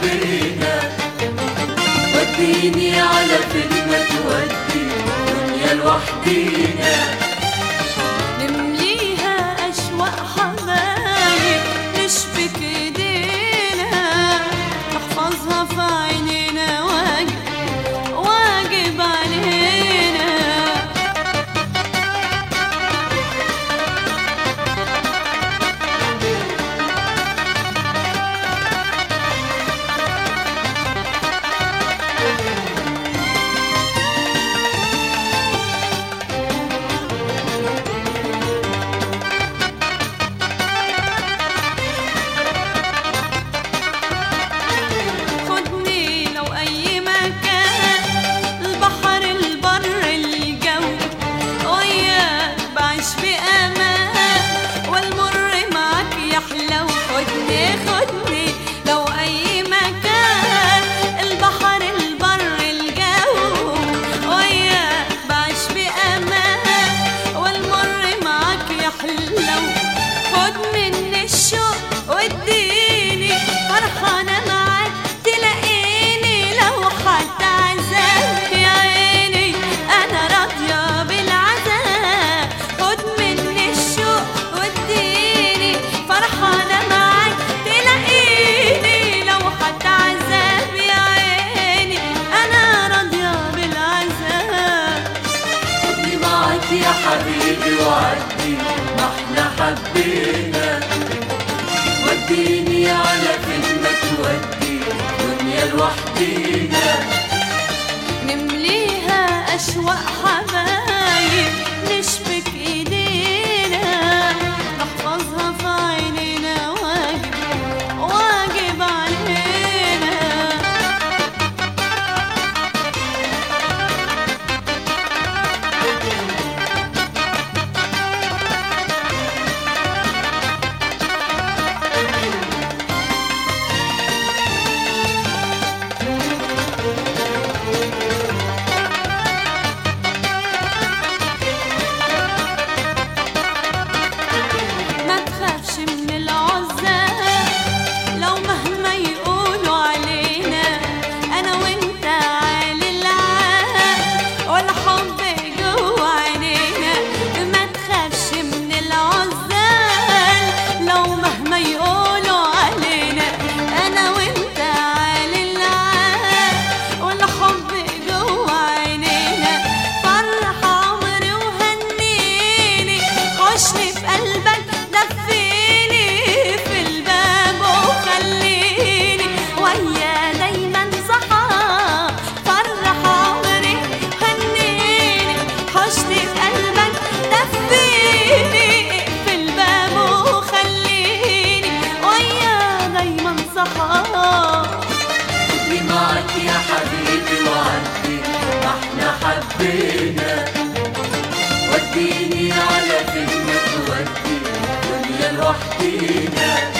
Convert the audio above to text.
حبينا، وديني على فين ما تودي دنيا لوحدينا. نمليها أشواق حبايب نشبك ايدينا، نحفظها في عينينا واجب علينا. خدني لو أي مكان، البحر البر الجو، وياك بعيش بأمان، والمر معاك يحلو. خد مني الشوق واديني، فرحانة معاك تلاقيني، لو حتى عذاب يا عيني أنا راضية بالعذاب. خد مني الشوق واديني، فرحانة معاك تلاقيني، لو حتى عذاب يا عيني أنا راضية بالعذاب. خدني معاك يا حبيبي وعدي ما احنا حبينا، وديني على فين ما تودي دنيا لوحدينا. نمليها أشواق حبايب نشبك ايدينا، نحفظها في عينينا واجب علينا. ما تخافش من العزاب لو مهما يقولوا علينا، أنا وأنت عالي العال والحب جوا عينينا. ما تخافش من العزال لو مهما يقولوا علينا، أنا وأنت عالي العال والحب جوا عينينا. فرح عمري وهنيني، خشني في قلبك دفيني في الباب وخليني ويا دايما صحاب. فرح عمري هنيني، خشني في قلبك دفيني في الباب وخليني ويا دايما صحاب. خدني معاك يا حبيبي وعدي ما احنا حبينا، وديني على فين ما تودي دنيا لوحدينا.